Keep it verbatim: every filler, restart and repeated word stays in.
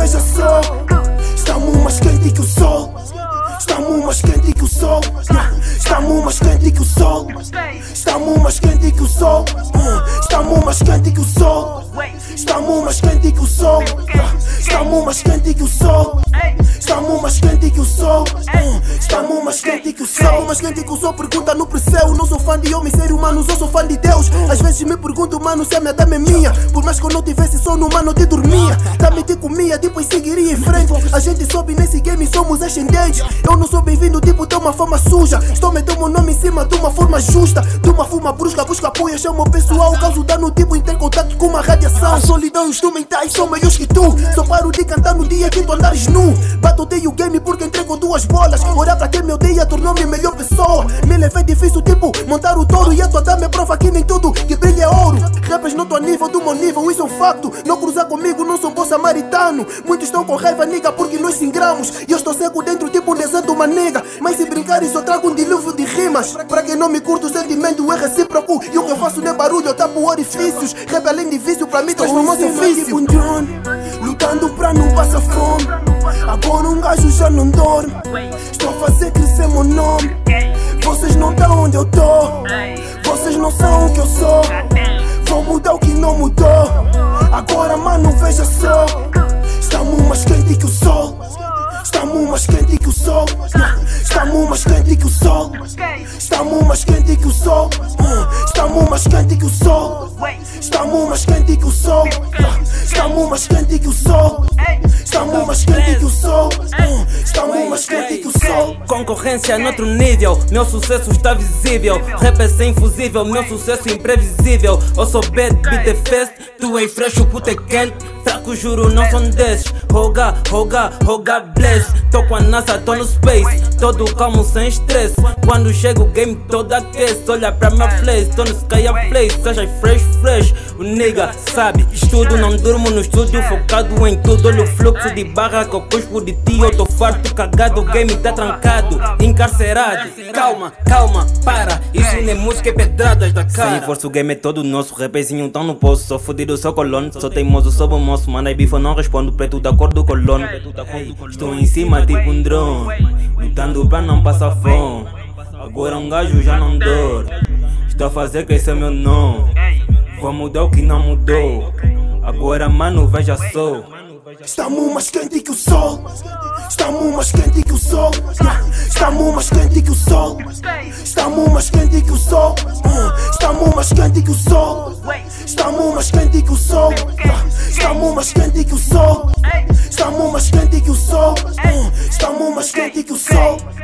veja só. Estamos mais quente que o sol. Estamos mais quente que o sol. Estamos mais quente que o sol. Estamos mais quente que o sol. Estamos mais quente que o sol. Estamos mais quente que o sol. Estamos mais quente que o sol. Estamos mais quente que o sol. Estamos mais quente que o sol. Mais quente que o sol, pergunta no preceu. Não sou fã de homens, ser humano, eu sou fã de Deus. Às vezes me pergunto, mano, se a minha dama é minha. Por mais que eu não tivesse sono, mano, te dormia. Também te comia, depois seguiria em frente. A gente sobe nesse game, somos ascendentes. Eu não sou bem-vindo, tipo, tem uma fama suja. Estou metendo meu nome em cima de uma forma justa. De uma forma brusca, busca apoio, chama o pessoal. Causo dano, tipo, em ter contato com uma radiação. A solidão e os instrumentais são maiores que tu. Só paro de cantar no dia que tu andares nu. Batoteio o game porque entrego duas bolas. Orar pra quem me odeia tornou-me a melhor pessoa. Me levei difícil, tipo, montar o touro. E a tua dama é prova que nem tudo que brilha é ouro. Rappers não tô a nível do meu nível, isso é um facto. Não cruzar comigo, não sou bom samaritano. Muitos estão com raiva, nigga, porque nós singramos. E eu estou seco dentro, tipo um deserto, uma nega. Mas se brincares, eu trago um dilúvio de rimas. Pra quem não me curta, o sentimento é recíproco. E o que eu faço não é barulho, eu tapo orifícios. Rap além de vício, pra mim transformou-se em vício. Tipo um drone, lutando pra não passar fome. Agora um gajo já não dorme. Estou a fazer crescer meu nome. Vocês não estão onde eu tô. Vocês não são o que eu sou. Vou mudar o que não mudou. Agora, mano, veja só. Estamos mais quente que o sol. Estamos mais quente que o sol. Estamos mais quente que o sol. Estamos mais quente que o sol. Estamos mais quente que o sol. Estamos mais quente que o sol. Estamos mais quente que o sol. Estamos mais quente que o sol. Estamos mais quente que o sol. Concorrência noutro nível, meu sucesso está visível. Rap é sem fusível, meu sucesso imprevisível. Eu sou bad, beat the fest, tu és fresh, o puto é quente. Fraco, juro, não são desses. Roga, roga, roga, bless. Tô com a NASA, tô no space. Todo calmo, sem estresse. Quando chega o game, todo aquece. Olha pra minha face, tô no sky a place. Seja fresh, fresh. O nigga sabe, estudo, não durmo no estúdio. Focado em tudo, olha o fluxo de barra que eu cuspo de ti. Eu tô farto, cagado, o game tá trancado. Encarcerado, calma, calma, para. Isso nem música, é pedradas da cara. Sem força, o game é todo nosso. Rapezinho tão no poço, sou fudido, sou colono. Sou teimoso, sou bom moço. Manda aí bifa, não respondo. Preto da cor do colono. Estou em cima tipo um drone, lutando pra não passar fome. Agora um gajo já não dor. Estou a fazer crescer meu nome. Vou mudar o que não mudou. Agora, mano, veja só. Estamos mais quente que o sol. Estamos mais quente que o sol. Estamos mais quente que o sol. Estamos mais quente que o sol. Estamos mais quente que o sol. Estamos mais quente que o sol. Estamos mais quente que o sol. Estamos mais quente que o sol. Estamos mais quente que o sol.